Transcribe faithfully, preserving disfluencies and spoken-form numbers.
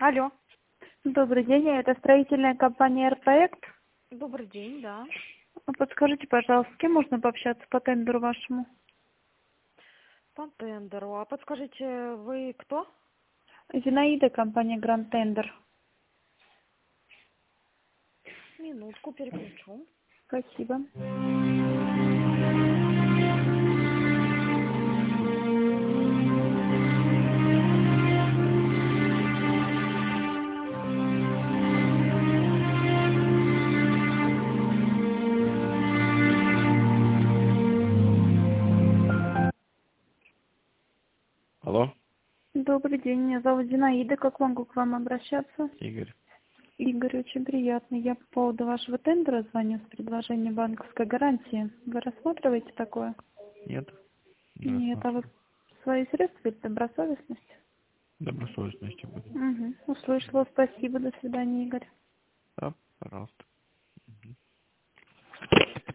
Алло. Добрый день, это строительная компания «Р-проект». Добрый день, да. Подскажите, пожалуйста, с кем можно пообщаться по тендеру вашему? По тендеру. А подскажите, вы кто? Зинаида, компания «Гранд Тендер». Минутку переключу. Спасибо. Алло, Добрый день, меня зовут Зинаида. Как могу к вам обращаться? Игорь. Игорь, очень приятно. Я по поводу вашего тендера звоню с предложением банковской гарантии. Вы рассматриваете такое? Нет, не Нет, а вы рассматриваю. свои средства или добросовестность? Добросовестности будет. Угу. Услышала. Спасибо. До свидания, Игорь. Да, пожалуйста.